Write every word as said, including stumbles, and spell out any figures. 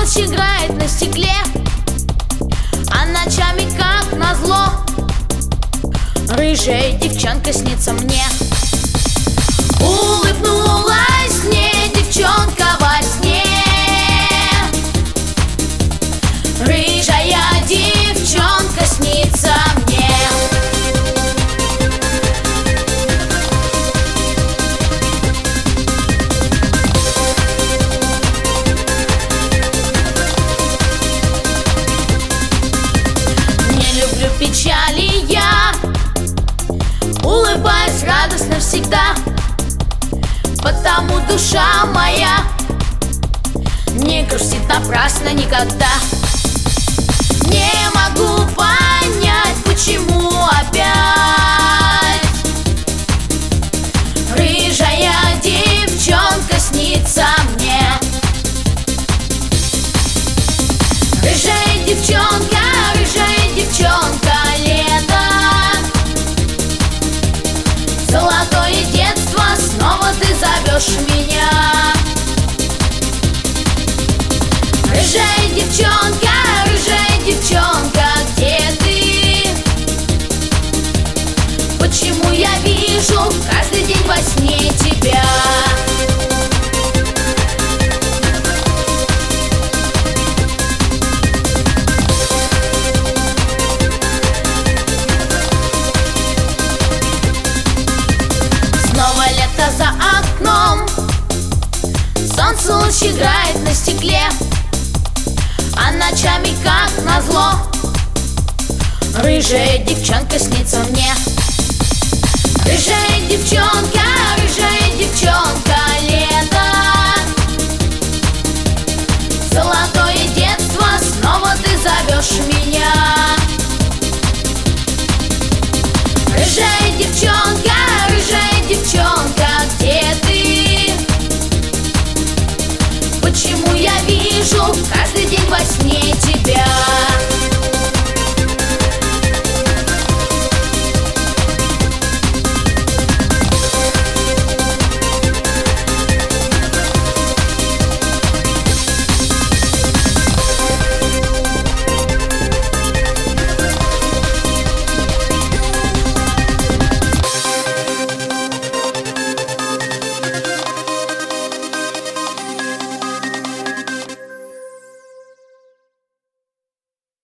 солнце играет на стекле, а ночами, как назло, рыжая девчонка снится мне. Улыбнулась мне девчонка во сне, рыжая девчонка снится мне. Не люблю печали я, улыбаюсь радостно всегда, потому душа моя не грустит напрасно никогда. Не могу понять, почему опять рыжая девчонка снится мне. Рыжая девчонка, рыжая девчонка, лето, золотое детство, снова ты зовешь меня. Рыжая девчонка, рыжая девчонка, где ты? Почему я вижу каждый день во сне тебя? Снова лето за окном, солнце луч играет на стекле, а ночами, как назло, рыжая девчонка снится мне. Рыжая девчонка, рыжая девчонка, лето, золотое детство, снова ты зовешь меня. Рыжая девчонка, рыжая девчонка, где ты? Почему я вижу каждый день во сне тебя?